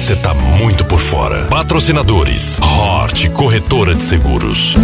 Você tá muito por fora. Patrocinadores: Hort, corretora de seguros.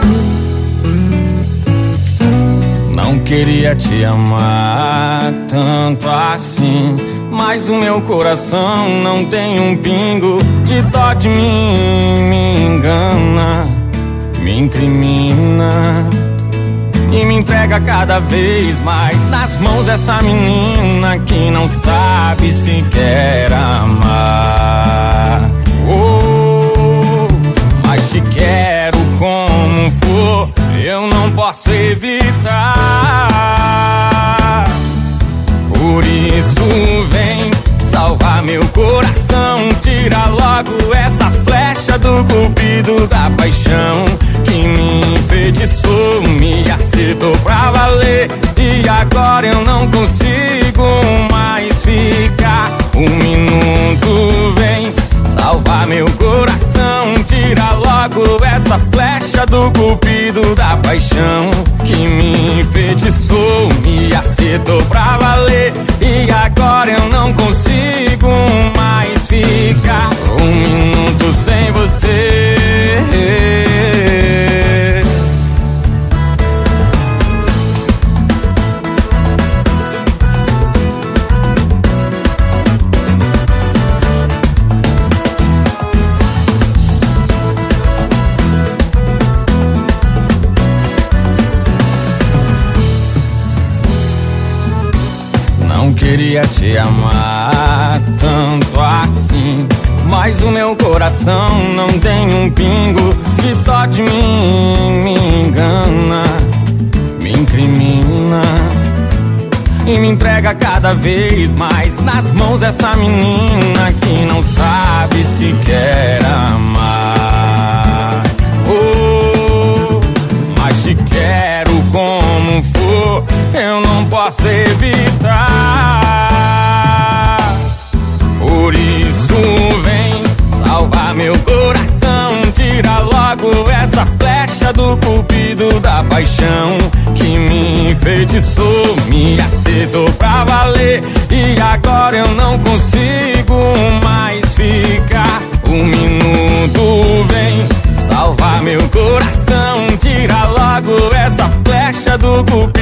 Não queria te amar tanto assim, mas o meu coração não tem um pingo de dó de mim. Me engana, me incrimina e me entrega cada vez mais nas mãos dessa menina que não sabe sequer amar. Oh, mas te quero como for, eu não posso evitar. Por isso vem salvar meu coração, tira logo essa flecha do cupido da paixão que me enfeitiçou, me acertou pra valer. E agora eu não consigo mais ficar. Um minuto vem salvar meu coração, tira logo essa flecha do cupido da paixão que me enfeitiçou, me acertou pra valer. E agora eu não consigo mais ficar. Um minuto sem você. Não queria te amar tanto assim, mas o meu coração não tem um pingo de dó de mim. Me engana, me incrimina e me entrega cada vez mais nas mãos dessa menina que não sabe sequer amar. Oh, mas te quero como for, eu não posso evitar. Por isso vem salvar meu coração, tira logo essa flecha do cupido da paixão que me enfeitiçou, me acertou pra valer. E agora eu não consigo mais ficar. Um minuto vem salvar meu coração, tira logo essa flecha do cupido